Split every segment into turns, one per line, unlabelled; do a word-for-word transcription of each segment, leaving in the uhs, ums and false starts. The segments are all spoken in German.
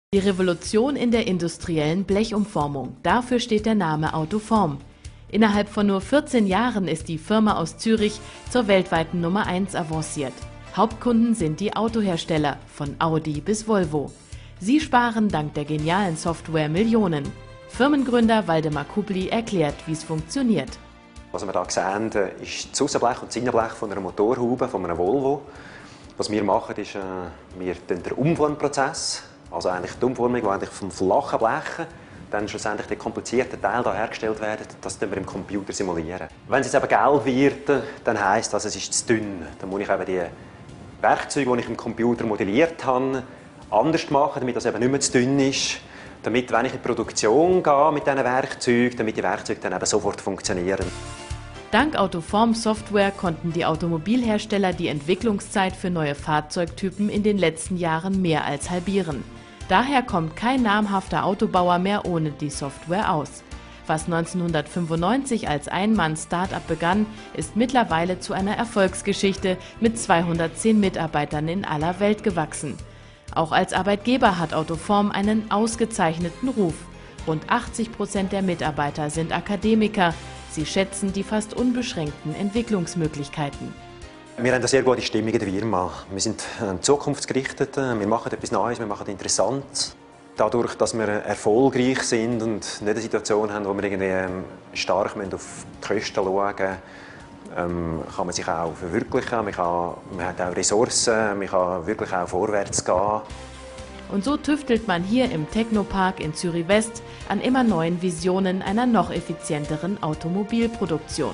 Die Revolution in der industriellen Blechumformung. Dafür steht der Name Autoform. Innerhalb von nur vierzehn Jahren ist die Firma aus Zürich zur weltweiten Nummer eins avanciert. Hauptkunden sind die Autohersteller, von Audi bis Volvo. Sie sparen dank der genialen Software Millionen. Firmengründer Waldemar Kubli erklärt, wie es funktioniert.
Was wir hier sehen, ist das Aussenblech und das Innenblech von einer Motorhaube, von einem Volvo. Was wir machen, ist, äh, wir den Umformprozess, also eigentlich die Umformung, die eigentlich vom flachen Blech dann schlussendlich die komplizierten Teile hier hergestellt werden, das simulieren wir im Computer simulieren. Wenn es jetzt eben gelb wird, dann heisst das, es ist zu dünn. Dann muss ich eben die Werkzeuge, die ich im Computer modelliert habe, anders machen, damit das eben nicht mehr zu dünn ist. Damit, wenn ich in die Produktion gehe mit diesen Werkzeugen, damit die Werkzeuge dann eben sofort funktionieren.
Dank Autoform-Software konnten die Automobilhersteller die Entwicklungszeit für neue Fahrzeugtypen in den letzten Jahren mehr als halbieren. Daher kommt kein namhafter Autobauer mehr ohne die Software aus. Was neunzehnhundertfünfundneunzig als Ein-Mann-Start-up begann, ist mittlerweile zu einer Erfolgsgeschichte mit zweihundertzehn Mitarbeitern in aller Welt gewachsen. Auch als Arbeitgeber hat Autoform einen ausgezeichneten Ruf. Rund achtzig Prozent der Mitarbeiter sind Akademiker. Sie schätzen die fast unbeschränkten Entwicklungsmöglichkeiten.
Wir haben eine sehr gute Stimmung in der Firma. Wir sind zukunftsgerichtet, wir machen etwas Neues, wir machen interessant. Dadurch, dass wir erfolgreich sind und nicht eine Situation haben, wo wir irgendwie stark auf die Kosten schauen müssen, ähm, kann man sich auch verwirklichen. Man, kann, man hat auch Ressourcen, man kann wirklich auch vorwärts gehen.
Und so tüftelt man hier im Technopark in Zürich West an immer neuen Visionen einer noch effizienteren Automobilproduktion.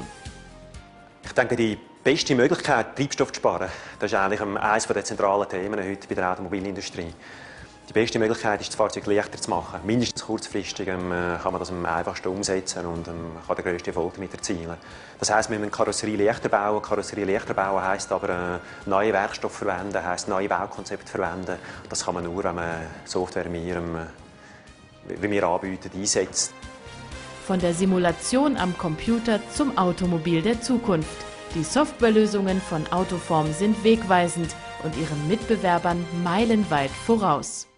Ich denke, die beste Möglichkeit, Treibstoff zu sparen, das ist eigentlich eines der zentralen Themen heute bei der Automobilindustrie. Die beste Möglichkeit ist, das Fahrzeug leichter zu machen. Mindestens kurzfristig ähm, kann man das am einfachsten umsetzen und ähm, kann den grössten Erfolg damit erzielen. Das heisst, wir müssen Karosserie leichter bauen. Karosserie leichter bauen heisst aber äh, neue Werkstoffe verwenden, heisst neue Baukonzepte verwenden. Das kann man nur, wenn man Software wie wir, ähm, wie wir anbieten, einsetzt.
Von der Simulation am Computer zum Automobil der Zukunft. Die Softwarelösungen von Autoform sind wegweisend und ihren Mitbewerbern meilenweit voraus.